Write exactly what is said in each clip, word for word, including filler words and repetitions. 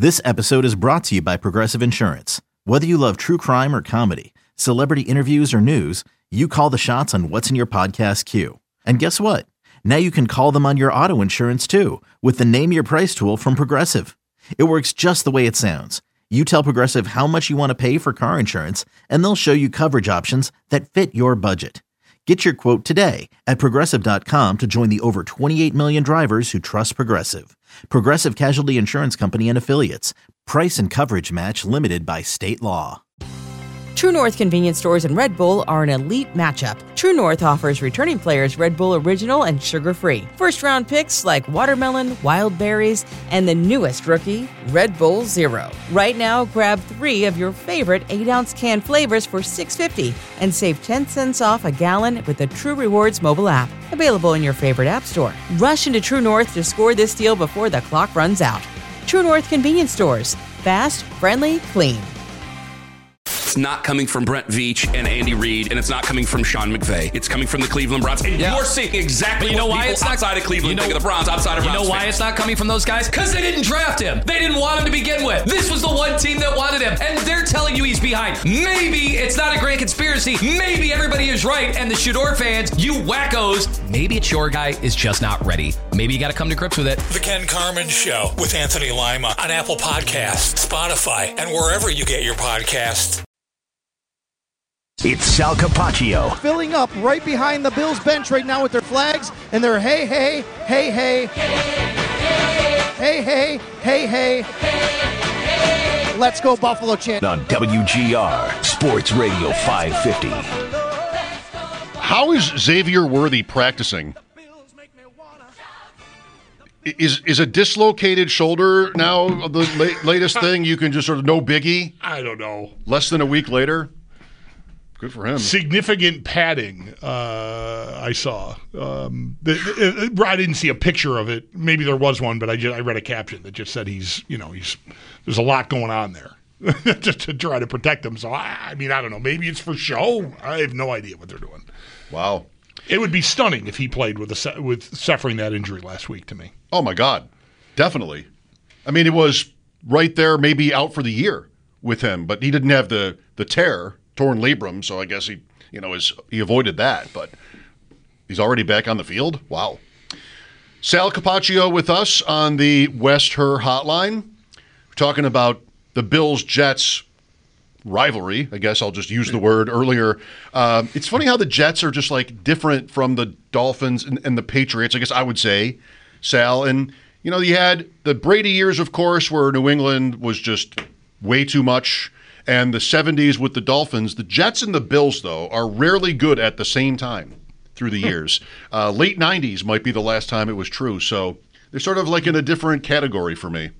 This episode is brought to you by Progressive Insurance. Whether you love true crime or comedy, celebrity interviews or news, you call the shots on what's in your podcast queue. And guess what? Now you can call them on your auto insurance too with the Name Your Price tool from Progressive. It works just the way it sounds. You tell Progressive how much you want to pay for car insurance, and they'll show you coverage options that fit your budget. Get your quote today at Progressive dot com to join the over twenty-eight million drivers who trust Progressive. Progressive Casualty Insurance Company and Affiliates. Price and coverage match limited by state law. True North convenience stores and Red Bull are an elite matchup. True North offers returning players Red Bull Original and sugar-free. First-round picks like watermelon, wild berries, and the newest rookie, Red Bull Zero. Right now, grab three of your favorite eight-ounce can flavors for six dollars and fifty cents and save ten cents off a gallon with the True Rewards mobile app. Available in your favorite app store. Rush into True North to score this deal before the clock runs out. True North convenience stores. Fast, friendly, clean. It's not coming from Brent Veach and Andy Reid, and it's not coming from Sean McVay. It's coming from the Cleveland Browns. And yeah. you're seeing exactly but you know what why people it's not, outside of Cleveland you know, think of the Browns, outside of You Browns know why fans. it's not coming from those guys? Because they didn't draft him. They didn't want him to begin with. This was the one team that wanted him, and they're telling you he's behind. Maybe it's not a great conspiracy. Maybe everybody is right, and the Shador fans, you wackos, maybe it's your guy is just not ready. Maybe you got to come to grips with it. The Ken Carman Show with Anthony Lima on Apple Podcasts, Spotify, and wherever you get your podcasts. It's Sal Capaccio. Filling up right behind the Bills bench right now with their flags and their hey, hey, hey, hey, hey, hey, hey, hey, hey, let's go Buffalo chant. On W G R, Sports Radio five fifty. How is Xavier Worthy practicing? Is is a dislocated shoulder now the la- latest thing? You can just sort of no biggie? I don't know. Less than a week later? Good for him. Significant padding, uh, I saw. Um, the, the, I didn't see a picture of it. Maybe there was one, but I just I read a caption that just said he's, you know, he's there's a lot going on there just to try to protect him. So, I, I mean, I don't know. Maybe it's for show. I have no idea what they're doing. Wow. It would be stunning if he played with a, with suffering that injury last week to me. Oh, my God. Definitely. I mean, it was right there, maybe out for the year with him, but he didn't have the, the tear. Torn labrum, so I guess he, you know, is he avoided that, but he's already back on the field. Wow. Sal Capaccio with us on the West Her Hotline. We're talking about the Bills-Jets rivalry. I guess I'll just use the word earlier. Uh, it's funny how the Jets are just like different from the Dolphins and, and the Patriots, I guess I would say, Sal. And, you know, you had the Brady years, of course, where New England was just way too much. And the seventies with the Dolphins. The Jets and the Bills, though, are rarely good at the same time through the years. Uh, late nineties might be the last time it was true. So they're sort of like in a different category for me.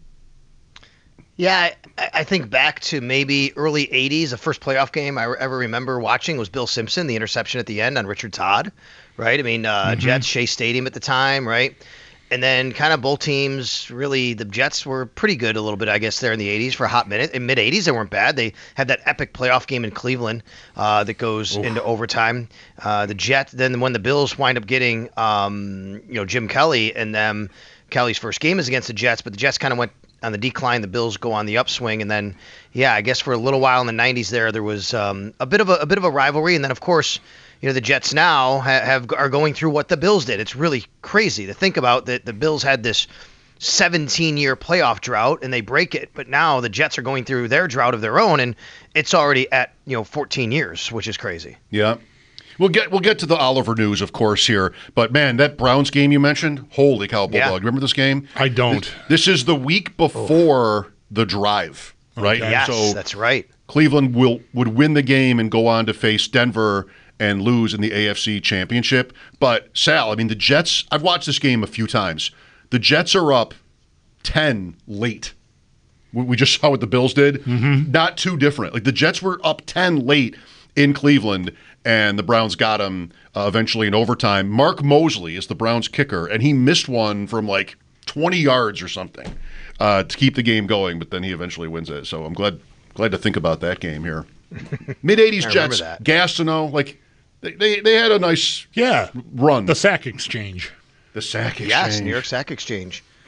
Yeah, I, I think back to maybe early eighties. The first playoff game I ever remember watching was Bill Simpson, the interception at the end on Richard Todd, right? I mean, uh, mm-hmm. Jets, Shea Stadium at the time, right? And then kind of both teams, really, the Jets were pretty good a little bit, I guess, there in the eighties for a hot minute. In mid-eighties, they weren't bad. They had that epic playoff game in Cleveland uh, that goes Oof. into overtime. Uh, the Jets, then when the Bills wind up getting, um, you know, Jim Kelly, and them, Kelly's first game is against the Jets, but the Jets kind of went on the decline. The Bills go on the upswing, and then, yeah, I guess for a little while in the nineties there, there was um, a bit of a, a bit of a rivalry, and then, of course, you know, the Jets now have, have are going through what the Bills did. It's really crazy to think about that the Bills had this seventeen-year playoff drought and they break it, but now the Jets are going through their drought of their own, and it's already at, you know, fourteen years, which is crazy. Yeah. We'll get we'll get to the Oliver news, of course, here. But, man, that Browns game you mentioned, holy cow, Bulldog. Yeah. Remember this game? I don't. This, this is the week before oh. the drive, right? Okay. Yes, so that's right. Cleveland will would win the game and go on to face Denver and lose in the A F C Championship. But, Sal, I mean, the Jets, I've watched this game a few times. The Jets are up ten late. We just saw what the Bills did. Mm-hmm. Not too different. Like, the Jets were up ten late in Cleveland, and the Browns got them uh, eventually in overtime. Mark Mosley is the Browns kicker, and he missed one from, like, twenty yards or something uh, to keep the game going, but then he eventually wins it. So I'm glad glad to think about that game here. Mid-eighties Jets, Gastineau, like, They, they they had a nice yeah run. The sack exchange. The sack exchange. Yes, New York Sack Exchange.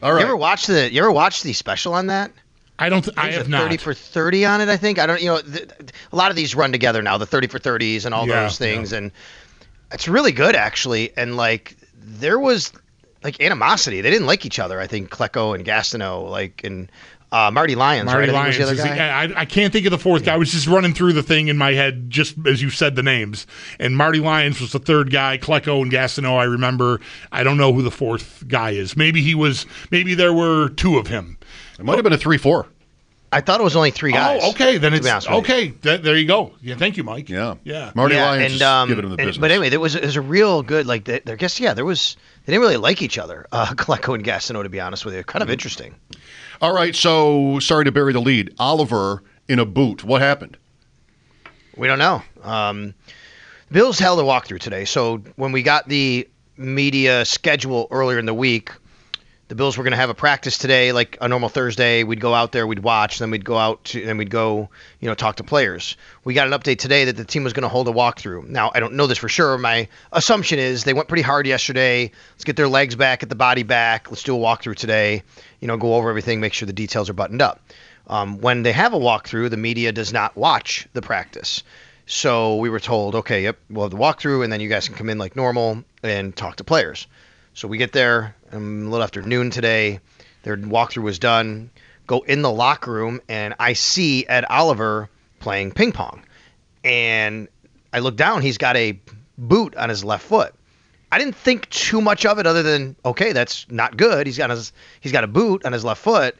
All right. You ever watch the You ever watch the special on that? I don't. Th- I There's have a not. thirty for thirty on it. I think I don't. You know, th- a lot of these run together now. The thirty for thirties and all Yeah, those things, yeah. and it's really good actually. And like there was like animosity. They didn't like each other. I think Klecko and Gastineau, like and uh, Marty Lyons. Marty right? I Lyons think was is the other the, guy. I, I can't think of the fourth guy. I was just running through the thing in my head just as you said the names. And Marty Lyons was the third guy. Klecko and Gastineau, I remember. I don't know who the fourth guy is. Maybe he was. Maybe there were two of him. It might have been a three four. I thought it was only three guys. Oh, okay. Then to it's be honest with you. okay. Th- there you go. Yeah, thank you, Mike. Yeah. Yeah. Marty yeah, Lyons and, is um, giving him the and- business. But anyway, there was there was a real good like. I guess yeah, there was. They didn't really like each other, uh, Klecko and Gastineau, to be honest with you. Kind of Mm-hmm. interesting. All right, so sorry to bury the lead. Oliver in a boot. What happened? We don't know. Um, Bills held a walkthrough today. So when we got the media schedule earlier in the week, the Bills were going to have a practice today, like a normal Thursday. We'd go out there, we'd watch, then we'd go out to, then we'd go, you know, talk to players. We got an update today that the team was going to hold a walkthrough. Now, I don't know this for sure. My assumption is they went pretty hard yesterday. Let's get their legs back, get the body back. Let's do a walkthrough today. You know, go over everything, make sure the details are buttoned up. Um, when they have a walkthrough, the media does not watch the practice. So we were told, okay, yep, we'll have the walkthrough, and then you guys can come in like normal and talk to players. So we get there um, a little after noon today. Their walkthrough was done. Go in the locker room, and I see Ed Oliver playing ping pong. And I look down. He's got a boot on his left foot. I didn't think too much of it other than, okay, that's not good. He's got his he's got a boot on his left foot.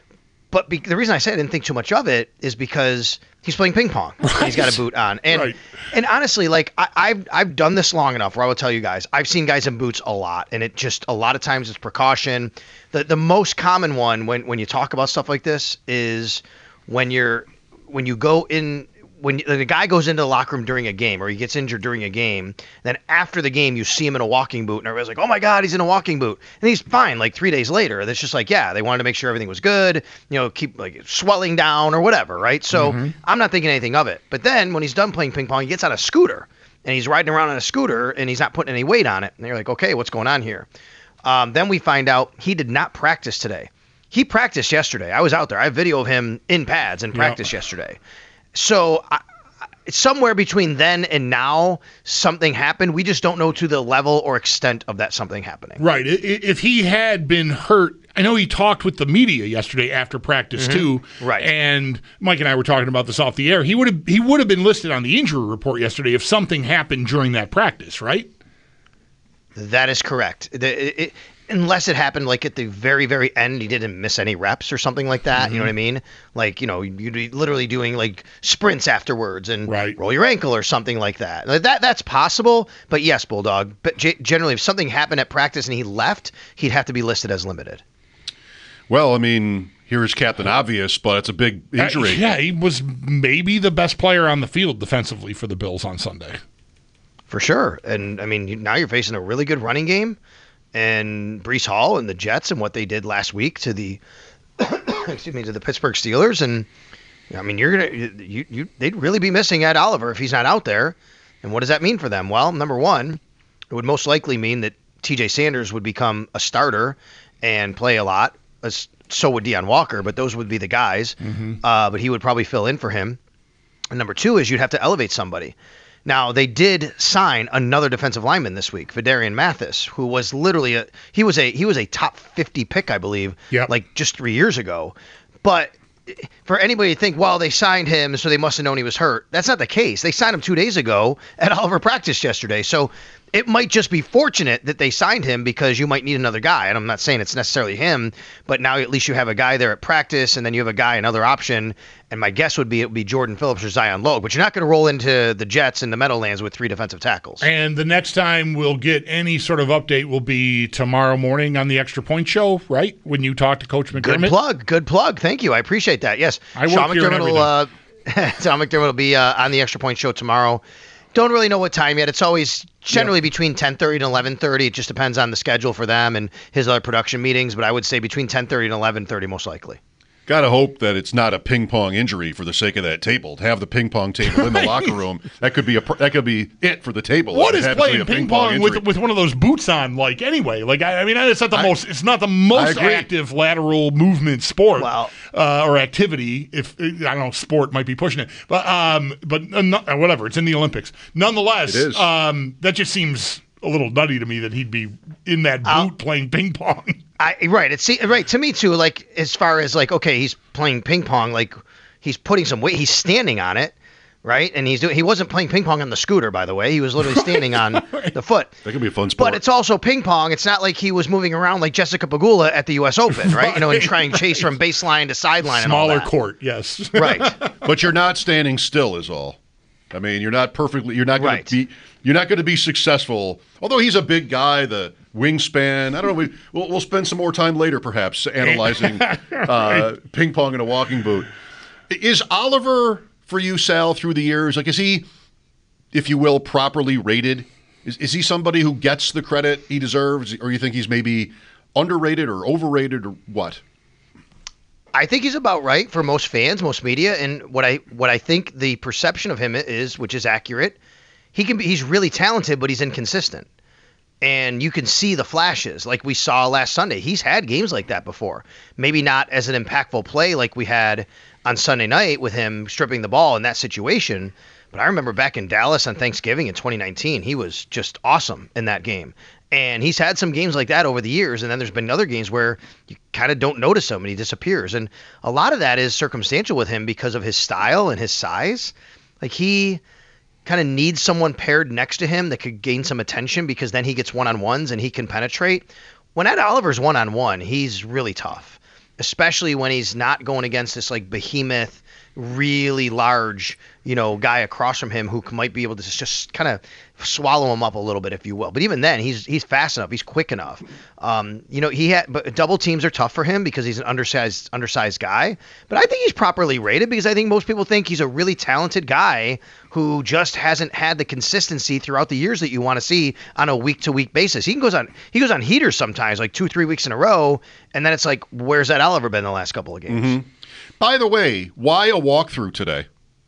But be, the reason I say I didn't think too much of it is because he's playing ping pong. Right. And he's got a boot on. And Right. and honestly, like I, I've I've done this long enough where I will tell you guys, I've seen guys in boots a lot, and it just a lot of times it's precaution. The the most common one when, when you talk about stuff like this is when you're when you go in when the guy goes into the locker room during a game or he gets injured during a game, then after the game you see him in a walking boot and everybody's like, oh my God, he's in a walking boot. And he's fine like three days later. It's just like, yeah, they wanted to make sure everything was good, you know, keep like swelling down or whatever, right? So mm-hmm. I'm not thinking anything of it. But then when he's done playing ping pong, he gets on a scooter and he's riding around on a scooter and he's not putting any weight on it. And you're like, okay, what's going on here? Um, then we find out he did not practice today. He practiced yesterday. I was out there. I have video of him in pads in practice yep. yesterday. So I, somewhere between then and now, something happened. We just don't know to the level or extent of that something happening. Right. If he had been hurt, I know he talked with the media yesterday after practice mm-hmm. too. Right. And Mike and I were talking about this off the air. He would have he would have been listed on the injury report yesterday if something happened during that practice, right? That is correct. The, it, unless it happened like at the very, very end, he didn't miss any reps or something like that. Mm-hmm. You know what I mean? Like, you know, you'd be literally doing like sprints afterwards and right. roll your ankle or something like that. Like that that's possible. But yes, Bulldog. But g- generally, if something happened at practice and he left, he'd have to be listed as limited. Well, I mean, here's Captain Obvious, but it's a big injury. Uh, yeah, he was maybe the best player on the field defensively for the Bills on Sunday. For sure. And, I mean, now you're facing a really good running game. And Breece Hall and the Jets and what they did last week to the excuse me to the Pittsburgh Steelers. And, I mean, you're going to you, you they'd really be missing Ed Oliver if he's not out there. And what does that mean for them? Well, number one, it would most likely mean that T J Sanders would become a starter and play a lot. As, so would Deion Walker, but those would be the guys. Mm-hmm. Uh, but he would probably fill in for him. And number two is you'd have to elevate somebody. Now, they did sign another defensive lineman this week, Vidarian Mathis, who was literally a he was a he was a top fifty pick, I believe, yep. like just three years ago. But for anybody to think, well, they signed him, so they must have known he was hurt. That's not the case. They signed him two days ago at Oliver practice yesterday. So it might just be fortunate that they signed him because you might need another guy. And I'm not saying it's necessarily him, but now at least you have a guy there at practice, and then you have a guy, another option. And my guess would be it would be Jordan Phillips or Zion Logue. But you're not going to roll into the Jets in the Meadowlands with three defensive tackles. And the next time we'll get any sort of update will be tomorrow morning on the Extra Point Show, right? When you talk to Coach McDermott. Good plug. Good plug. Thank you. I appreciate that. Yes. I Sean work here and McDermott will, uh, Sean McDermott will be uh, on the Extra Point Show tomorrow. Don't really know what time yet. It's always generally yep. between ten thirty and eleven thirty. It just depends on the schedule for them and his other production meetings. But I would say between ten thirty and eleven thirty most likely. Gotta hope that it's not a ping pong injury for the sake of that table. To have the ping pong table in the locker room, that could be a that could be it for the table. What is playing ping pong with with one of those boots on? Like anyway, like I, I mean, it's not the I, most it's not the most active lateral movement sport wow. uh, or activity. If I don't know, sport might be pushing it, but um, but uh, whatever. It's in the Olympics. Nonetheless, it is. Um, that just seems a little nutty to me that he'd be in that boot I'll, playing ping pong. I, right, it's right to me too. Like as far as like, okay, he's playing ping pong, like he's putting some weight, he's standing on it, right? And he's doing. He wasn't playing ping pong on the scooter, by the way. He was literally standing on right. the foot. That could be a fun sport. But it's also ping pong. It's not like he was moving around like Jessica Pegula at the U S Open, right? right. You know, and trying to chase from baseline to sideline. Smaller and all that. court, yes. Right. But you're not standing still, is all. I mean, you're not perfectly. You're not going right. to be. You're not going to be successful. Although he's a big guy, the wingspan. I don't know. We, we'll, we'll spend some more time later, perhaps, analyzing uh, ping pong in a walking boot. Is Oliver for you, Sal, through the years? Like, is he, if you will, properly rated? Is is he somebody who gets the credit he deserves, or you think he's maybe underrated or overrated, or what? I think he's about right for most fans, most media, and what I what I think the perception of him is, which is accurate. He can be. He's really talented, but he's inconsistent, and you can see the flashes, like we saw last Sunday. He's had games like that before. Maybe not as an impactful play like we had on Sunday night with him stripping the ball in that situation. But I remember back in Dallas on Thanksgiving in twenty nineteen, he was just awesome in that game. And he's had some games like that over the years, and then there's been other games where you kind of don't notice him and he disappears. And a lot of that is circumstantial with him because of his style and his size. Like he kind of needs someone paired next to him that could gain some attention because then he gets one-on-ones and he can penetrate. When Ed Oliver's one-on-one, he's really tough, especially when he's not going against this like behemoth, really large, you know, guy across from him who might be able to just kind of swallow him up a little bit, if you will. But even then, he's he's fast enough, he's quick enough. Um, you know, he had, but double teams are tough for him because he's an undersized undersized guy. But I think he's properly rated because I think most people think he's a really talented guy who just hasn't had the consistency throughout the years that you want to see on a week to week basis. He goes on he goes on heaters sometimes, like two three weeks in a row, and then it's like, where's that Oliver been the last couple of games? Mm-hmm. By the way, why a walkthrough today?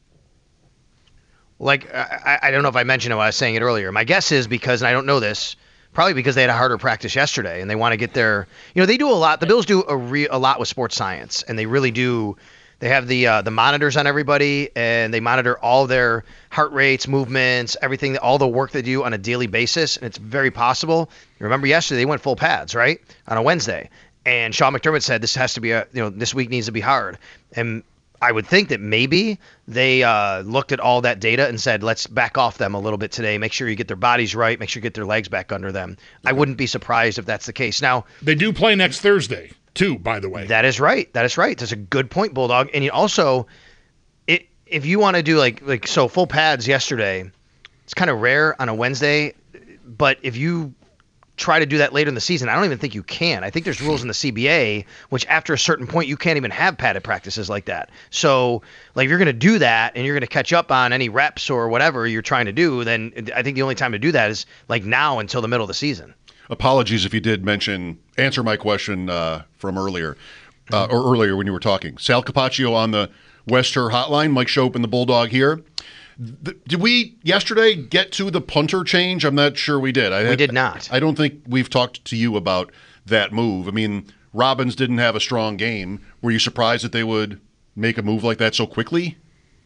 Like, I, I don't know if I mentioned it when I was saying it earlier. My guess is because, and I don't know this, probably because they had a harder practice yesterday and they want to get their, you know, they do a lot. The Bills do a, re, a lot with sports science, and they really do. They have the uh, the monitors on everybody, and they monitor all their heart rates, movements, everything, all the work they do on a daily basis. And it's very possible. You remember yesterday they went full pads, right, on a Wednesday. And Sean McDermott said this has to be a, you know, this week needs to be hard. And I would think that maybe they uh, looked at all that data and said, let's back off them a little bit today. Make sure you get their bodies right. Make sure you get their legs back under them. I wouldn't be surprised if that's the case. Now, they do play next Thursday, too, by the way. That is right. That is right. That's a good point, Bulldog. And you also, it, if you want to do like, like, so full pads yesterday, it's kind of rare on a Wednesday. But if you try to do that later in the season, I don't even think you can. I think there's rules in the C B A, which after a certain point, you can't even have padded practices like that. So, like, if you're going to do that and you're going to catch up on any reps or whatever you're trying to do, then I think the only time to do that is, like, now until the middle of the season. Apologies if you did mention, answer my question uh, from earlier, uh, or earlier when you were talking. Sal Capaccio on the Wester hotline, Mike Shope and the Bulldog here. Did we yesterday get to the punter change? I'm not sure we did. I we had, did not. I don't think we've talked to you about that move. I mean, Robbins didn't have a strong game. Were you surprised that they would make a move like that so quickly?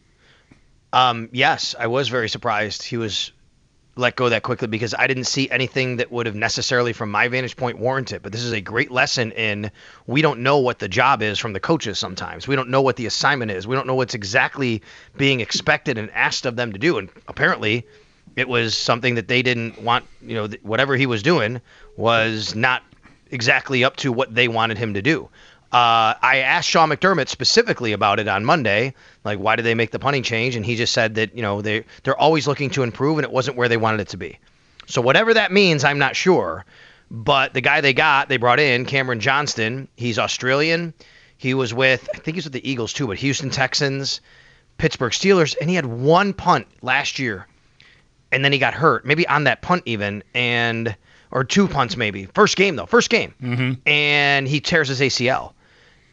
Um, yes, I was very surprised he was let go that quickly because I didn't see anything that would have necessarily, from my vantage point, warranted. But this is a great lesson in we don't know what the job is from the coaches sometimes. We don't know what the assignment is. We don't know what's exactly being expected and asked of them to do. And apparently it was something that they didn't want, you know, whatever he was doing was not exactly up to what they wanted him to do. Uh, I asked Sean McDermott specifically about it on Monday, like, why did they make the punting change? And he just said that, you know, they, they're always looking to improve, and it wasn't where they wanted it to be. So whatever that means, I'm not sure. But the guy they got, they brought in, Cameron Johnston, he's Australian. He was with, I think he's with the Eagles too, but Houston Texans, Pittsburgh Steelers, and he had one punt last year. And then he got hurt, maybe on that punt even, and or two punts maybe. First game, though, first game. Mm-hmm. And he tears his A C L.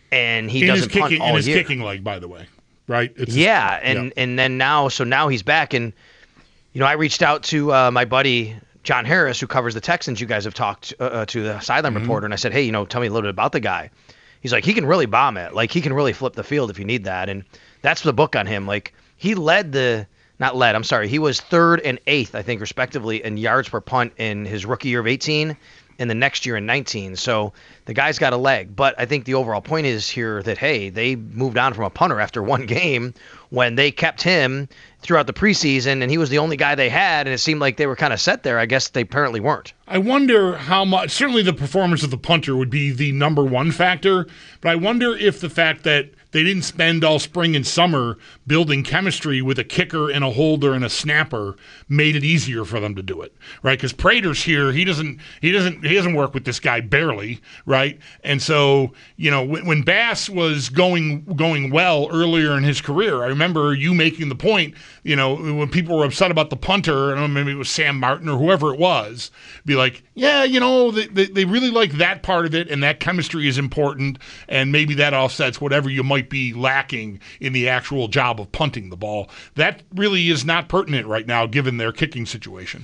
and he in doesn't his punt kicking, all in his year. kicking leg, by the way, right? It's yeah, and yeah. and then now, so now he's back, and you know, I reached out to uh, my buddy John Harris, who covers the Texans. You guys have talked uh, to the sideline Mm-hmm. reporter, and I said, hey, you know, tell me a little bit about the guy. He's like, he can really bomb it. Like, he can really flip the field if you need that, and that's the book on him. Like, he led the, not led, I'm sorry, he was third and eighth, I think, respectively, in yards per punt in his rookie year of eighteen, and the next year in nineteen. So the guy's got a leg. But I think the overall point is here that, hey, they moved on from a punter after one game when they kept him throughout the preseason, and he was the only guy they had, and it seemed like they were kind of set there. I guess they apparently weren't. I wonder how much, certainly the performance of the punter would be the number one factor, but I wonder if the fact that they didn't spend all spring and summer building chemistry with a kicker and a holder and a snapper made it easier for them to do it, right? Because Prater's here, he doesn't, he doesn't, he doesn't work with this guy barely, right? And so, you know, when, when Bass was going going well earlier in his career, I remember you making the point, you know, when people were upset about the punter, I don't know, maybe it was Sam Martin or whoever it was, be like, yeah, you know, they, they, they really like that part of it, and that chemistry is important, and maybe that offsets whatever you might be lacking in the actual job of punting the ball. That really is not pertinent right now, given their kicking situation.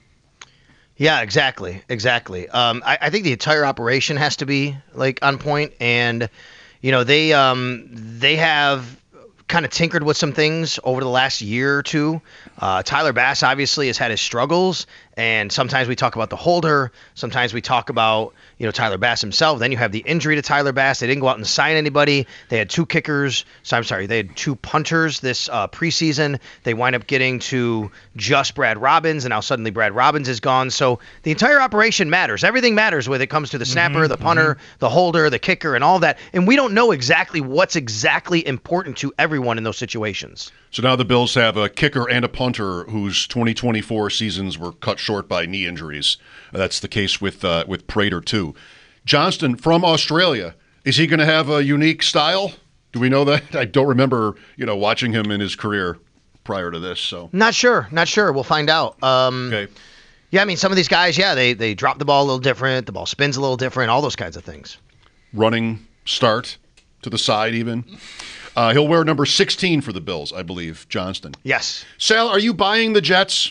Yeah, exactly, exactly. Um, I, I think the entire operation has to be like on point, and you know they um, they have kind of tinkered with some things over the last year or two. Uh, Tyler Bass obviously has had his struggles, and sometimes we talk about the holder, sometimes we talk about, you know, Tyler Bass himself. Then you have the injury to Tyler Bass. They didn't go out and sign anybody. They had two kickers. So I'm sorry, they had two punters this uh, preseason. They wind up getting to just Brad Robbins, and now suddenly Brad Robbins is gone. So the entire operation matters. Everything matters when it comes to the snapper, Mm-hmm, the punter, mm-hmm. the holder, the kicker, and all that. And we don't know exactly what's exactly important to everyone in those situations. So now the Bills have a kicker and a punter whose twenty twenty-four seasons were cut short by knee injuries. That's the case with uh, with Prater too. Johnston from Australia, is he going to have a unique style? Do we know that? I don't remember, you know, watching him in his career prior to this. So Not sure, not sure. We'll find out. Um, okay. Yeah, I mean, some of these guys, yeah, they they drop the ball a little different. The ball spins a little different. All those kinds of things. Running start to the side even. Uh, he'll wear number sixteen for the Bills, I believe, Johnston. Yes. Sal, are you buying the Jets?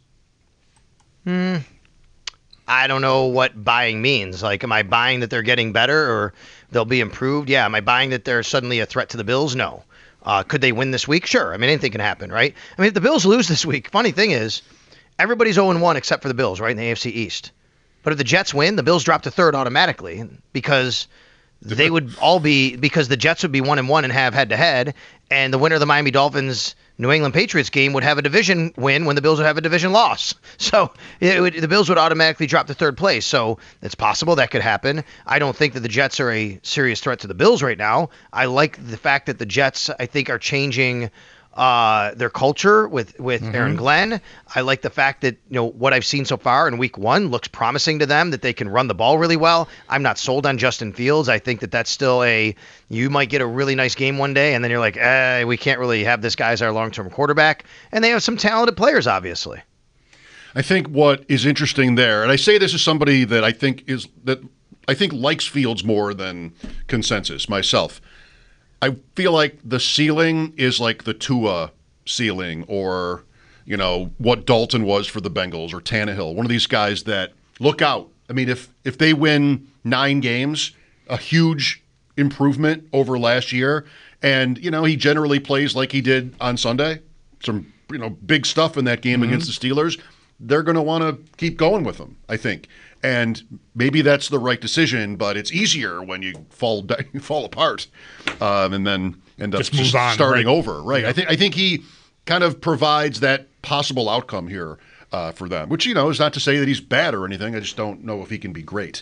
Hmm. I don't know what buying means. Like, am I buying that they're getting better or they'll be improved? Yeah. Am I buying that they're suddenly a threat to the Bills? No. Uh, could they win this week? Sure. I mean, anything can happen, right? I mean, if the Bills lose this week, funny thing is, everybody's oh and one except for the Bills, right, in the A F C East. But if the Jets win, the Bills drop to third automatically because they would all be, because the Jets would be one and one and have head to head, and the winner of the Miami Dolphins New England Patriots game would have a division win when the Bills would have a division loss. So it would, the Bills would automatically drop to third place. So it's possible that could happen. I don't think that the Jets are a serious threat to the Bills right now. I like the fact that the Jets, I think, are changing uh, their culture with, with mm-hmm. Aaron Glenn. I like the fact that, you know, what I've seen so far in week one looks promising to them, that they can run the ball really well. I'm not sold on Justin Fields. I think that that's still a, you might get a really nice game one day, and then you're like, eh, we can't really have this guy as our long-term quarterback. And they have some talented players, obviously. I think what is interesting there, and I say this as somebody that I think is that I think likes Fields more than consensus myself. I feel like the ceiling is like the Tua ceiling, or, you know, what Dalton was for the Bengals, or Tannehill, one of these guys that look out. I mean, if if they win nine games, a huge improvement over last year, and, you know, he generally plays like he did on Sunday, some, you know, big stuff in that game mm-hmm. against the Steelers, they're going to want to keep going with him, I think. And maybe that's the right decision, but it's easier when you fall fall apart um, and then end up just, just on, starting right? over. Right. Yeah. I think I think he kind of provides that possible outcome here uh, for them, which, you know, is not to say that he's bad or anything. I just don't know if he can be great.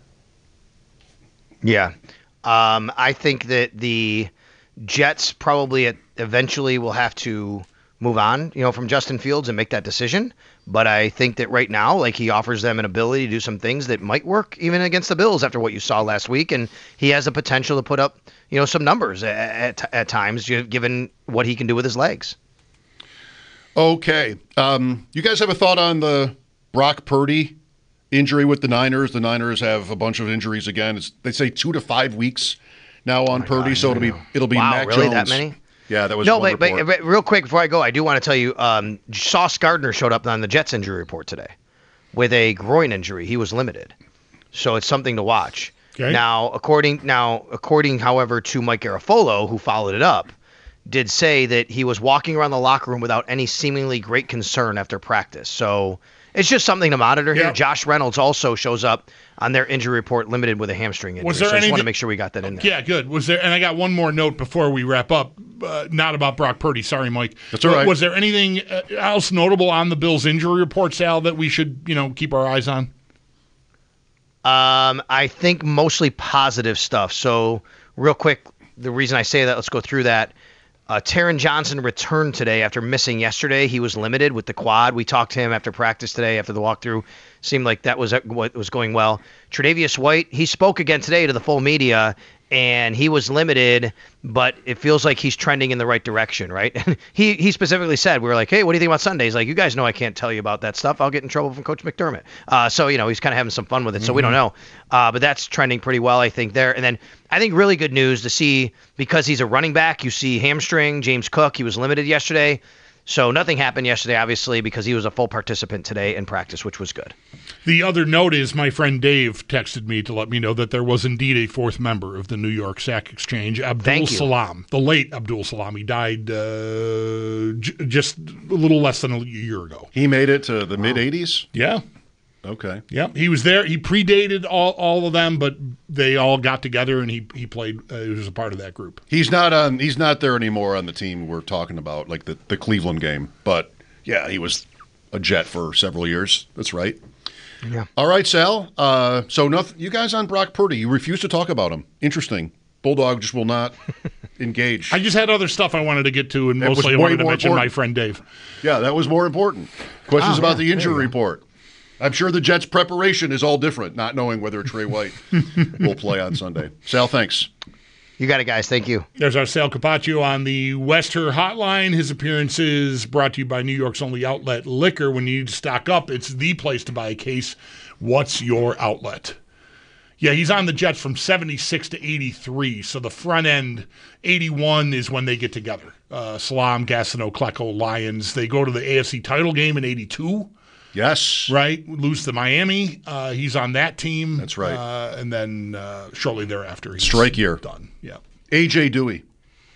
Yeah. Um, I think that the Jets probably eventually will have to move on, you know, from Justin Fields and make that decision. But I think that right now, like, he offers them an ability to do some things that might work even against the Bills after what you saw last week. And he has the potential to put up, you know, some numbers at, at, at times, given what he can do with his legs. Okay. Um, you guys have a thought on the Brock Purdy injury with the Niners? The Niners have a bunch of injuries again. It's, they say two to five weeks now on oh Purdy, God, so it'll be it'll be wow, Mac really Jones. That many? Yeah, that was no. one But, but, but real quick before I go, I do want to tell you, um, Sauce Gardner showed up on the Jets injury report today with a groin injury. He was limited, so it's something to watch. Okay. Now, according now according, however, to Mike Garafolo, who followed it up, did say that he was walking around the locker room without any seemingly great concern after practice. So it's just something to monitor here. Yep. Josh Reynolds also shows up on their injury report limited with a hamstring injury. Was there so I just anything, want to make sure we got that in there. Yeah, good. Was there? And I got one more note before we wrap up. Uh, not about Brock Purdy. Sorry, Mike. That's all right. Was there anything else notable on the Bills' injury report, Sal, that we should, you know, keep our eyes on? Um, I think mostly positive stuff. So, real quick, the reason I say that, let's go through that. Uh, Taron Johnson returned today after missing yesterday. He was limited with the quad. We talked to him after practice today, after the walkthrough. Seemed like that was what was going well. Tre'Davious White, he spoke again today to the full media, and he was limited, but it feels like he's trending in the right direction, right? he he specifically said, we were like, hey, what do you think about Sunday? He's like, you guys know I can't tell you about that stuff. I'll get in trouble from Coach McDermott. Uh, so, you know, he's kind of having some fun with it, so mm-hmm. we don't know. Uh, but that's trending pretty well, I think, there. And then I think really good news to see, because he's a running back, you see hamstring, James Cook, he was limited yesterday. So nothing happened yesterday, obviously, because he was a full participant today in practice, which was good. The other note is my friend Dave texted me to let me know that there was indeed a fourth member of the New York Sack Exchange, Abdul Salam, the late Abdul Salam. He died uh, j- just a little less than a year ago. He made it to the mid-eighties? Yeah. Okay. Yeah, he was there. He predated all, all of them, but they all got together and he he played. Uh, he was a part of that group. He's not on. He's not there anymore on the team we're talking about, like the, the Cleveland game. But yeah, he was a Jet for several years. That's right. Yeah. All right, Sal. Uh, so nothing. You guys on Brock Purdy? You refuse to talk about him. Interesting. Bulldog just will not engage. I just had other stuff I wanted to get to, and That was mostly I way wanted to more mention important. my friend Dave. Yeah, that was more important. Questions Oh, about yeah. the There injury you go. report. I'm sure the Jets' preparation is all different, not knowing whether Trey White will play on Sunday. Sal, thanks. You got it, guys. Thank you. There's our Sal Capaccio on the Wester Hotline. His appearances brought to you by New York's only outlet, Liquor. When you need to stock up, it's the place to buy a case. What's your outlet? Yeah, he's on the Jets from seventy-six to eighty-three, so the front end, eighty-one is when they get together. Uh, Salam, Gastineau, Klecko, Lions. They go to the A F C title game in eighty-two. Yes. Right? Lose to Miami. Uh, he's on that team. That's right. Uh, and then uh, shortly thereafter, he's Strike year. done. Yeah. A J Dewey.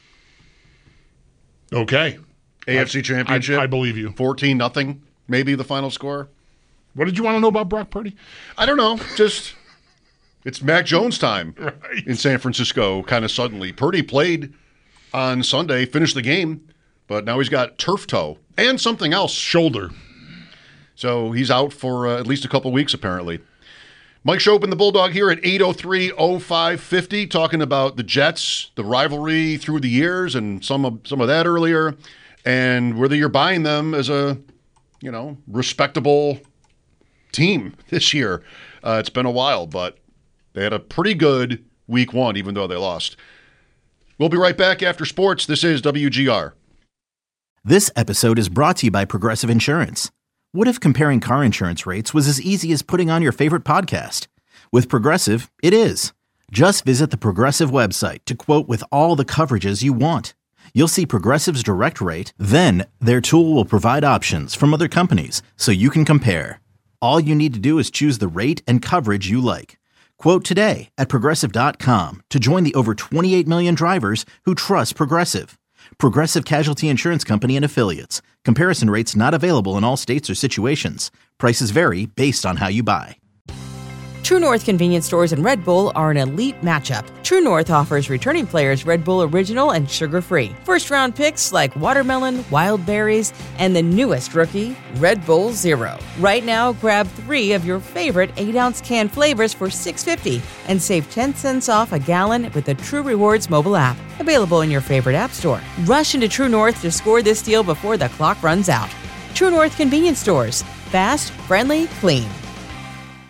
Okay. A F C I, Championship. I, I believe you. fourteen nothing, maybe the final score. What did you want to know about Brock Purdy? I don't know. Just it's Mac Jones time Right. in San Francisco kind of suddenly. Purdy played on Sunday, finished the game, but now he's got turf toe and something else. Shoulder. So he's out for uh, at least a couple weeks, apparently. Mike Shope and the Bulldog here at eight oh three oh five fifty, talking about the Jets, the rivalry through the years, and some of some of that earlier, and whether you're buying them as a, you know, respectable team this year. Uh, it's been a while, but they had a pretty good week one, even though they lost. We'll be right back after sports. This is W G R. This episode is brought to you by Progressive Insurance. What if comparing car insurance rates was as easy as putting on your favorite podcast? With Progressive, it is. Just visit the Progressive website to quote with all the coverages you want. You'll see Progressive's direct rate, then their tool will provide options from other companies so you can compare. All you need to do is choose the rate and coverage you like. Quote today at Progressive dot com to join the over twenty-eight million drivers who trust Progressive. Progressive Casualty Insurance Company and Affiliates. Comparison rates not available in all states or situations. Prices vary based on how you buy. True North convenience stores and Red Bull are an elite matchup. True North offers returning players Red Bull Original and sugar-free. First-round picks like watermelon, wild berries, and the newest rookie, Red Bull Zero. Right now, grab three of your favorite eight-ounce can flavors for six dollars and fifty cents and save ten cents off a gallon with the True Rewards mobile app. Available in your favorite app store. Rush into True North to score this deal before the clock runs out. True North convenience stores. Fast, friendly, clean.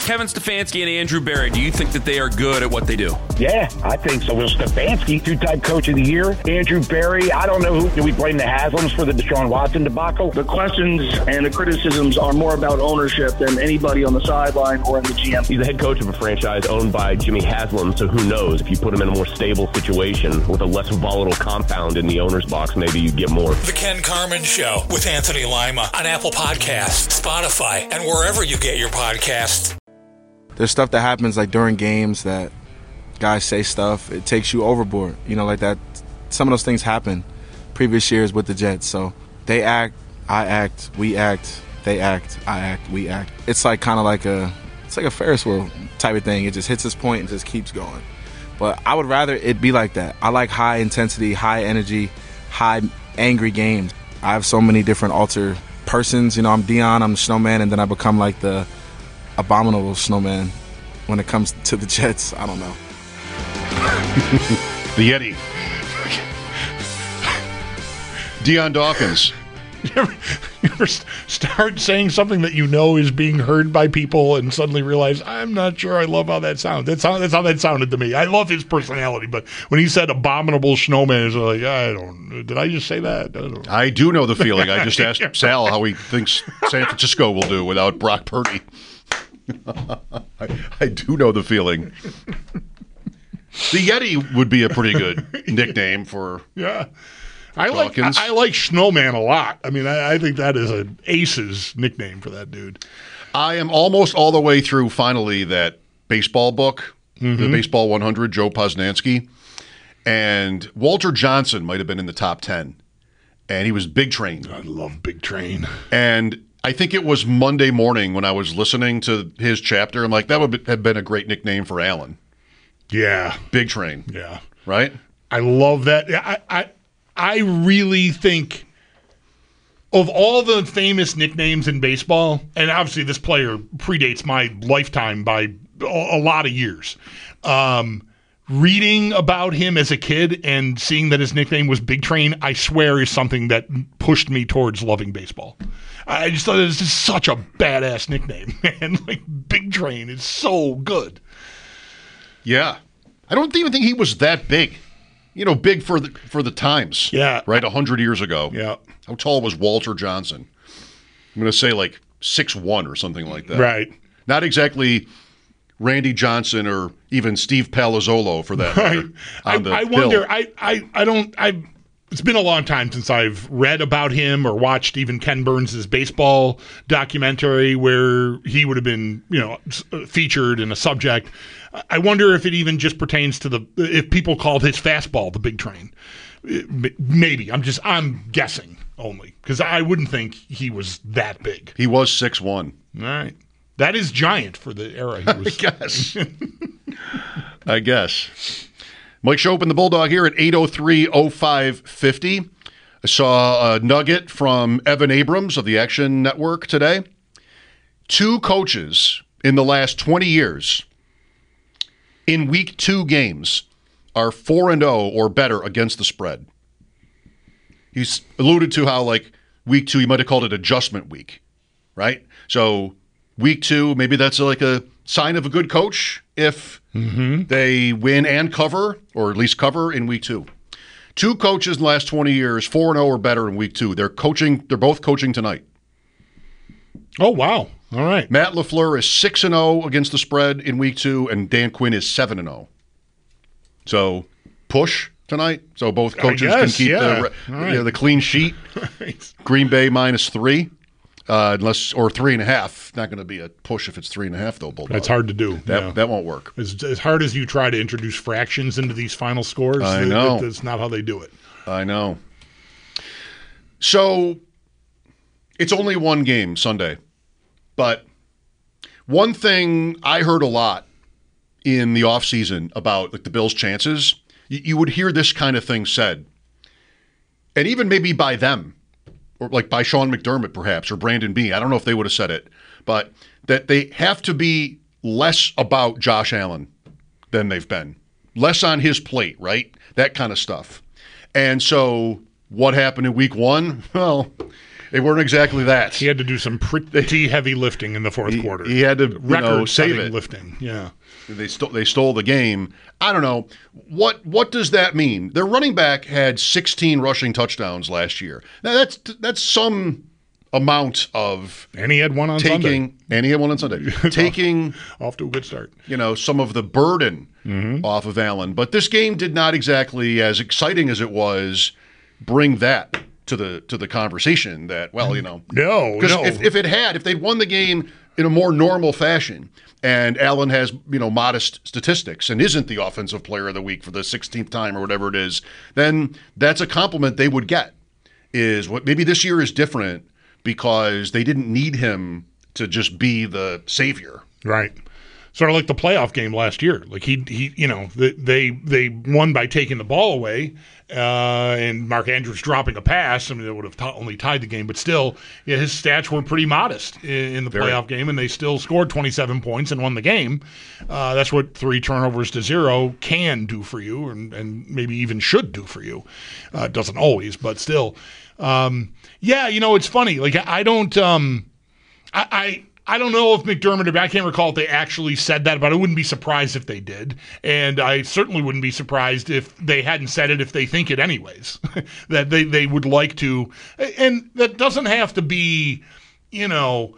Kevin Stefanski and Andrew Berry, do you think that they are good at what they do? Yeah, I think so. Well, Stefanski, two-time coach of the year. Andrew Berry, I don't know who. Do we blame the Haslams for the Deshaun Watson debacle? The questions and the criticisms are more about ownership than anybody on the sideline or in the G M. He's the head coach of a franchise owned by Jimmy Haslam, so who knows? If you put him in a more stable situation with a less volatile compound in the owner's box, maybe you get more. The Ken Carman Show with Anthony Lima on Apple Podcasts, Spotify, and wherever you get your podcasts. There's stuff that happens like during games that guys say stuff. It takes you overboard. You know, like that. Some of those things happen previous years with the Jets. So they act, I act, we act, they act, I act, we act. It's like kind of like a, it's like a Ferris wheel type of thing. It just hits its point and just keeps going. But I would rather it be like that. I like high intensity, high energy, high angry games. I have so many different alter persons. You know, I'm Dion, I'm the snowman, and then I become like the abominable snowman when it comes to the Jets. I don't know. The Yeti. Dion Dawkins. You ever, you ever start saying something that you know is being heard by people and suddenly realize, I'm not sure I love how that sounds. That's how, that's how that sounded to me. I love his personality, but when he said abominable snowman, it's like, I don't, did I just say that? I, don't I do know the feeling. I just asked Sal how he thinks San Francisco will do without Brock Purdy. I, I do know the feeling. The Yeti would be a pretty good nickname for yeah. I Dawkins. like I, I like Snowman a lot. I mean, I, I think that is an ace's nickname for that dude. I am almost all the way through finally that baseball book, mm-hmm. the Baseball one hundred, Joe Posnanski. And Walter Johnson might have been in the top ten. And he was Big Train. I love Big Train. And I think it was Monday morning when I was listening to his chapter. I'm like, that would have been a great nickname for Allen. Yeah. Big Train. Yeah. Right? I love that. I, I I really think of all the famous nicknames in baseball, and obviously this player predates my lifetime by a lot of years. Um, reading about him as a kid and seeing that his nickname was Big Train, I swear is something that pushed me towards loving baseball. I just thought it was just such a badass nickname, man. Like, Big Train is so good. Yeah. I don't even think he was that big. You know, big for the for the times. Yeah. Right, one hundred years ago. Yeah. How tall was Walter Johnson? I'm going to say like six one or something like that. Right. Not exactly Randy Johnson or even Steve Palazzolo for that matter. I, on the I wonder, I, I, I don't, I. It's been a long time since I've read about him or watched even Ken Burns' baseball documentary where he would have been, you know, featured in a subject. I wonder if it even just pertains to the, if people called his fastball the Big Train. Maybe. I'm just, I'm guessing only because I wouldn't think he was that big. He was six one. All right. That is giant for the era he was. I guess. I guess. Mike Shope and the Bulldog here at eight oh three oh five fifty. I saw a nugget from Evan Abrams of the Action Network today. Two coaches in the last twenty years in week two games are four and oh or better against the spread. He's alluded to how, like, week two, you might have called it adjustment week, right? So week two, maybe that's like a sign of a good coach if mm-hmm. they win and cover, or at least cover in week two. Two coaches in the last twenty years, four and oh or better in week two. They're coaching. They're both coaching tonight. Oh, wow. All right. Matt LaFleur is six and oh against the spread in week two, and Dan Quinn is seven and oh. So push tonight. So both coaches guess, can keep yeah. the, right. you know, the clean sheet. Right. Green Bay minus three. Uh, unless or three and a half. Not going to be a push if it's three and a half, though, Bulldog. That's hard to do. That yeah. that won't work. As, as hard as you try to introduce fractions into these final scores, I that, know. that's not how they do it. I know. So it's only one game Sunday, but one thing I heard a lot in the offseason about, like, the Bills' chances, you, you would hear this kind of thing said, and even maybe by them. Or like by Sean McDermott, perhaps, or Brandon Beane. I don't know if they would have said it, but that they have to be less about Josh Allen than they've been. Less on his plate, right? That kind of stuff. And so what happened in week one? Well, They weren't exactly that. He had to do some pretty heavy lifting in the fourth he, quarter. He had to you know, save it. Lifting, yeah. They stole. They stole the game. I don't know what. What does that mean? Their running back had sixteen rushing touchdowns last year. Now that's that's some amount of. And he had one on taking, Sunday. And he had one on Sunday. taking off to a good start. You know, some of the burden mm-hmm. off of Allen. But this game did not exactly, as exciting as it was, bring that to the to the conversation. That well, you know, no, because no. if, if it had, if they'd won the game in a more normal fashion. And Allen has, you know, modest statistics and isn't the offensive player of the week for the sixteenth time or whatever it is, then that's a compliment they would get. Is what maybe this year is different because they didn't need him to just be the savior. Right. Sort of like the playoff game last year. Like he, he, you know, they they won by taking the ball away, uh, and Mark Andrews dropping a pass. I mean, it would have t- only tied the game, but still, yeah, his stats were pretty modest in, in the Very. playoff game, and they still scored twenty-seven points and won the game. Uh, that's what three turnovers to zero can do for you, and, and maybe even should do for you. Uh, it doesn't always, but still, um, yeah. You know, it's funny. Like I don't, um, I. I I don't know if McDermott or I can't recall if they actually said that, but I wouldn't be surprised if they did. And I certainly wouldn't be surprised if they hadn't said it if they think it anyways, that they, they would like to. And that doesn't have to be, you know,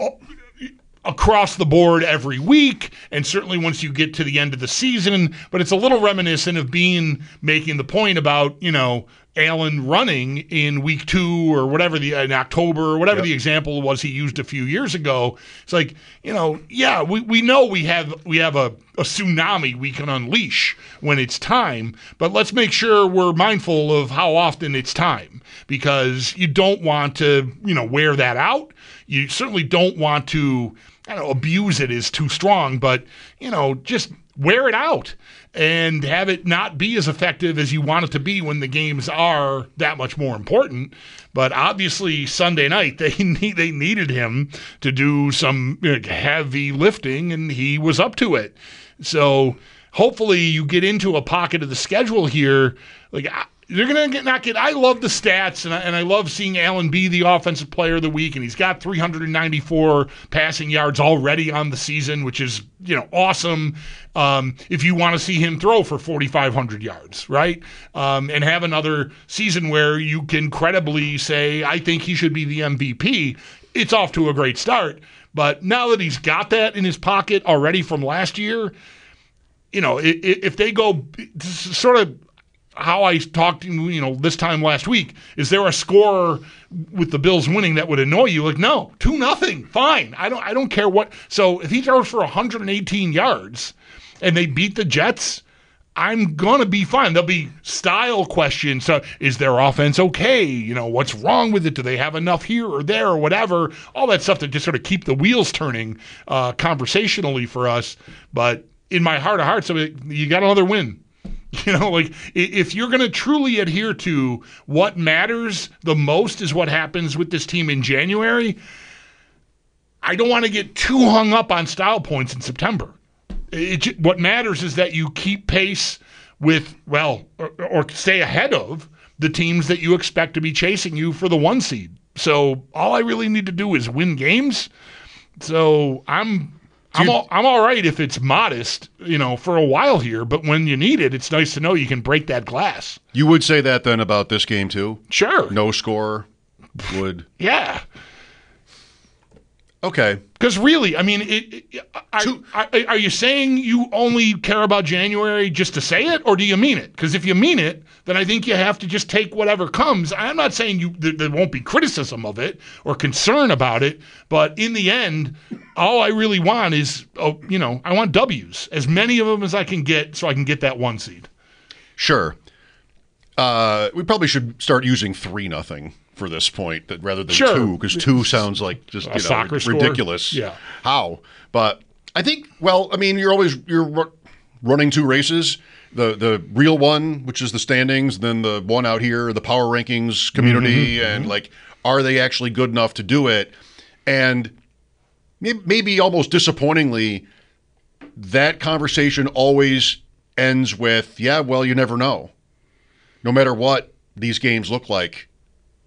across the board every week, and certainly once you get to the end of the season, but it's a little reminiscent of Bean making the point about, you know, Allen running in week two or whatever the in October or whatever yep. the example was he used a few years ago. It's like, you know, yeah, we, we know we have we have a, a tsunami we can unleash when it's time, but let's make sure we're mindful of how often it's time, because you don't want to, you know, wear that out. You certainly don't want to, I don't know, abuse it is too strong, but, you know, just wear it out and have it not be as effective as you want it to be when the games are that much more important. But obviously Sunday night they need, they needed him to do some heavy lifting, and he was up to it. So hopefully you get into a pocket of the schedule here. Like They're going to get not get. I love the stats, and I, and I love seeing Allen be the offensive player of the week, and he's got three hundred ninety-four passing yards already on the season, which is, you know, awesome. Um, if you want to see him throw for forty-five hundred yards, right, um, and have another season where you can credibly say, I think he should be the M V P, it's off to a great start. But now that he's got that in his pocket already from last year, you know, if, if they go sort of how I talked, you know, this time last week, is there a score with the Bills winning that would annoy you? Like, no, two nothing, fine. I don't, I don't care what. So if he throws for one hundred eighteen yards and they beat the Jets, I'm gonna be fine. There'll be style questions. So is their offense okay? You know, what's wrong with it? Do they have enough here or there or whatever? All that stuff to just sort of keep the wheels turning uh, conversationally for us. But in my heart of hearts, I mean, you got another win. You know, like if you're going to truly adhere to what matters the most is what happens with this team in January, I don't want to get too hung up on style points in September. It, what matters is that you keep pace with, well, or, or stay ahead of the teams that you expect to be chasing you for the one seed. So all I really need to do is win games. So I'm... I'm all, I'm all right if it's modest, you know, for a while here, but when you need it, it's nice to know you can break that glass. You would say that then about this game too? Sure. No score would. Yeah. Okay. Because really, I mean, it, it, I, I, are you saying you only care about January just to say it, or do you mean it? Because if you mean it, then I think you have to just take whatever comes. I'm not saying you there, there won't be criticism of it or concern about it, but in the end, all I really want is, oh, you know, I want W's, as many of them as I can get, so I can get that one seed. Sure. Uh, we probably should start using three nothing for this point, that rather than sure. two, because two sounds like just you know ridiculous. Score. Yeah. How? But I think, well, I mean, you're always you're running two races. The the real one, which is the standings, then the one out here, the power rankings community, mm-hmm, and mm-hmm. like, are they actually good enough to do it? And maybe almost disappointingly, that conversation always ends with, yeah, well, you never know. No matter what these games look like,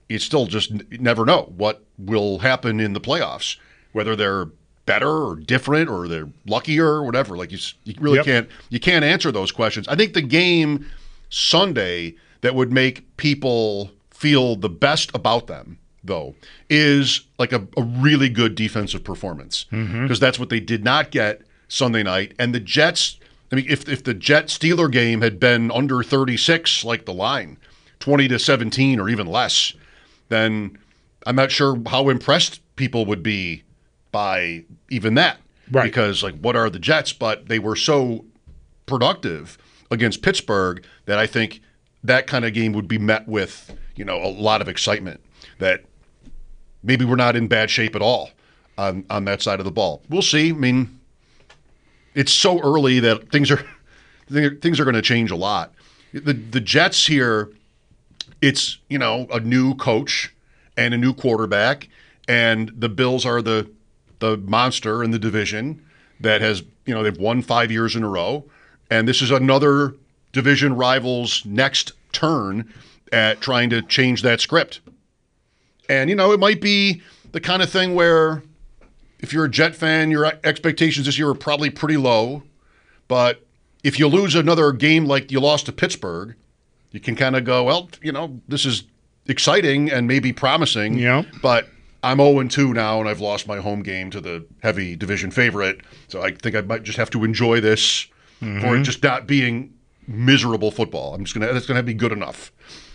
you still just n- never know what will happen in the playoffs, whether they're better or different or they're luckier or whatever. Like you, you really Yep. can't you can't answer those questions. I think the game Sunday that would make people feel the best about them, though, is like a, a really good defensive performance, because Mhm. that's what they did not get Sunday night. And the Jets, I mean, if if the Jet Steeler game had been under thirty-six, like the line, twenty to seventeen or even less, then I'm not sure how impressed people would be by even that. Right. Because, like, what are the Jets? But they were so productive against Pittsburgh that I think that kind of game would be met with, you know, a lot of excitement that maybe we're not in bad shape at all on, on that side of the ball. We'll see. I mean, it's so early that things are things are going to change a lot. The the Jets here, it's, you know, a new coach and a new quarterback, and the Bills are the the monster in the division that has, you know, they've won five years in a row, and this is another division rival's next turn at trying to change that script. And, you know, it might be the kind of thing where if you're a Jet fan, your expectations this year are probably pretty low, but if you lose another game like you lost to Pittsburgh, you can kind of go, well, you know, this is exciting and maybe promising, yeah. but I'm oh and two now, and I've lost my home game to the heavy division favorite, so I think I might just have to enjoy this Mhm. for it just not being miserable football. I'm just gonna that's gonna be good enough.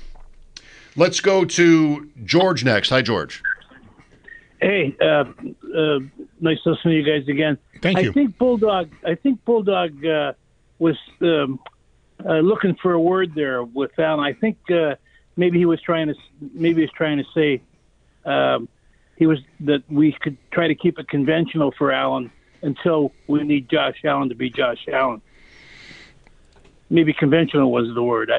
Let's go to George next. Hi, George. Hey, uh, uh, nice listening to you guys again. Thank I you. think Bulldog. I think Bulldog uh, was um, uh, looking for a word there with Allen. I think uh, maybe he was trying to. Maybe he was trying to say um, he was that we could try to keep it conventional for Allen until we need Josh Allen to be Josh Allen. Maybe conventional was the word. I,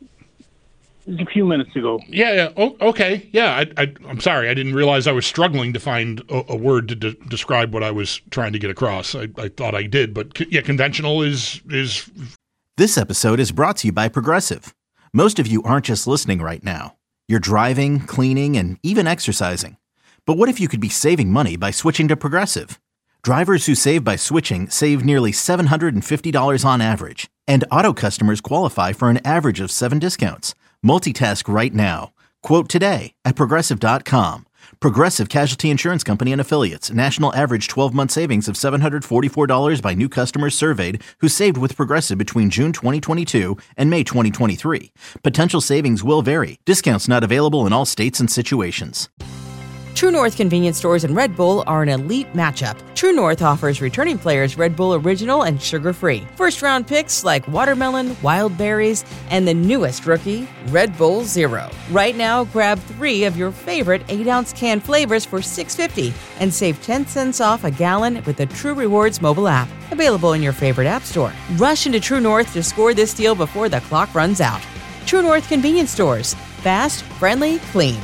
it was a few minutes ago. Yeah, yeah. Oh, okay. Yeah, I, I, I'm sorry. I didn't realize I was struggling to find a, a word to de- describe what I was trying to get across. I, I thought I did, but c- yeah, conventional is is. This episode is brought to you by Progressive. Most of you aren't just listening right now. You're driving, cleaning, and even exercising. But what if you could be saving money by switching to Progressive? Drivers who save by switching save nearly seven hundred fifty dollars on average, and auto customers qualify for an average of seven discounts. Multitask right now. Quote today at Progressive dot com. Progressive Casualty Insurance Company and Affiliates. National average twelve-month savings of seven hundred forty-four dollars by new customers surveyed who saved with Progressive between June twenty twenty-two and May twenty twenty-three. Potential savings will vary. Discounts not available in all states and situations. True North convenience stores and Red Bull are an elite matchup. True North offers returning players Red Bull Original and sugar-free. First-round picks like watermelon, wild berries, and the newest rookie, Red Bull Zero. Right now, grab three of your favorite eight-ounce can flavors for six dollars and fifty cents and save ten cents off a gallon with the True Rewards mobile app. Available in your favorite app store. Rush into True North to score this deal before the clock runs out. True North convenience stores. Fast, friendly, clean.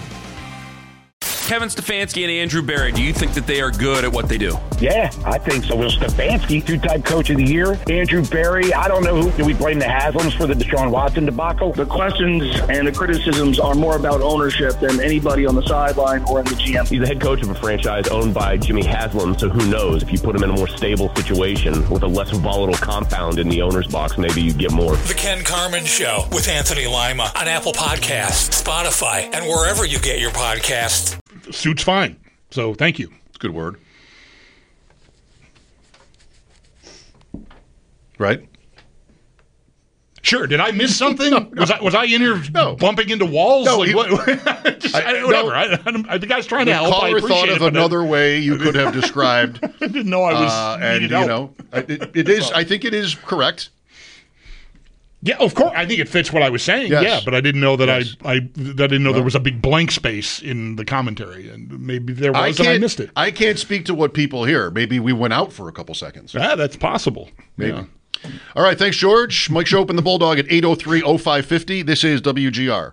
Kevin Stefanski and Andrew Berry, do you think that they are good at what they do? Yeah, I think so. Will Stefanski, two-time coach of the year. Andrew Berry, I don't know who. Do we blame the Haslams for the Deshaun Watson debacle? The questions and the criticisms are more about ownership than anybody on the sideline or in the G M. He's the head coach of a franchise owned by Jimmy Haslam, so who knows? If you put him in a more stable situation with a less volatile compound in the owner's box, maybe you get more. The Ken Carman Show with Anthony Lima on Apple Podcasts, Spotify, and wherever you get your podcasts. Suits fine. So thank you. It's a good word. Right? Sure. Did I miss something? no, no. Was I was I in here no. bumping into walls? No, like, he, what, just, I, I, whatever. no, I, I, the guy's trying the to help. I caller appreciate thought of it, another way you could have described. I didn't know I was uh, and needed you help. know, it, it is. I think it is correct. Yeah, of course. I think it fits what I was saying. Yes. Yeah, but I didn't know that Yes. I, I that I didn't know Well. there was a big blank space in the commentary, and maybe there I was, and I can't. missed it. I can't speak to what people hear. Maybe we went out for a couple seconds. Ah, that's possible. Maybe. Yeah. All right. Thanks, George. Mike Shope and the Bulldog at eight oh three oh five fifty. This is W G R.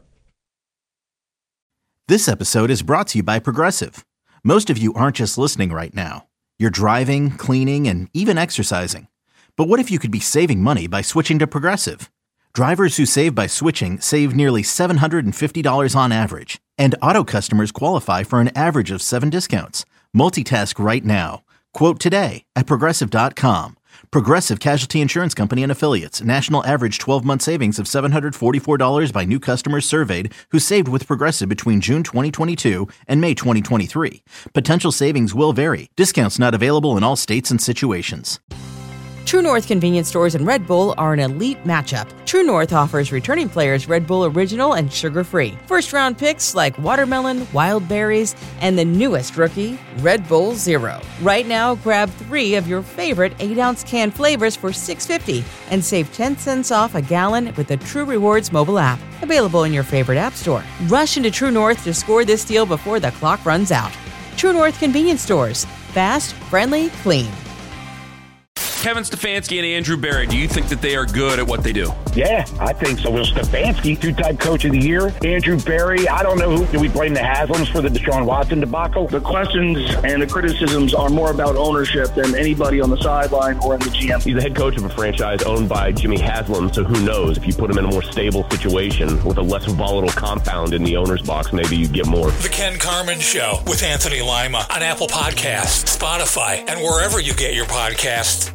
This episode is brought to you by Progressive. Most of you aren't just listening right now. You're driving, cleaning, and even exercising. But what if you could be saving money by switching to Progressive? Drivers who save by switching save nearly seven hundred fifty dollars on average, And Auto customers qualify for an average of seven discounts. Multitask right now. Quote today at Progressive dot com. Progressive Casualty Insurance Company and Affiliates. National average twelve-month savings of seven hundred forty-four dollars by new customers surveyed who saved with Progressive between June twenty twenty-two and May twenty twenty-three. Potential savings will vary. Discounts not available in all states and situations. True North convenience stores and Red Bull are an elite matchup. True North offers returning players Red Bull Original and sugar-free. First-round picks like watermelon, wild berries, and the newest rookie, Red Bull Zero. Right now, grab three of your favorite eight-ounce can flavors for six dollars and fifty cents and save ten cents off a gallon with the True Rewards mobile app. Available in your favorite app store. Rush into True North to score this deal before the clock runs out. True North convenience stores. Fast, friendly, clean. Kevin Stefanski and Andrew Berry, do you think that they are good at what they do? Yeah, I think so. Will Stefanski, two-time coach of the year. Andrew Berry, I don't know who. Do we blame the Haslams for the Deshaun Watson debacle? The questions and the criticisms are more about ownership than anybody on the sideline or in the G M. He's the head coach of a franchise owned by Jimmy Haslam, so who knows? If you put him in a more stable situation with a less volatile compound in the owner's box, maybe you get more. The Ken Carman Show with Anthony Lima on Apple Podcasts, Spotify, and wherever you get your podcasts.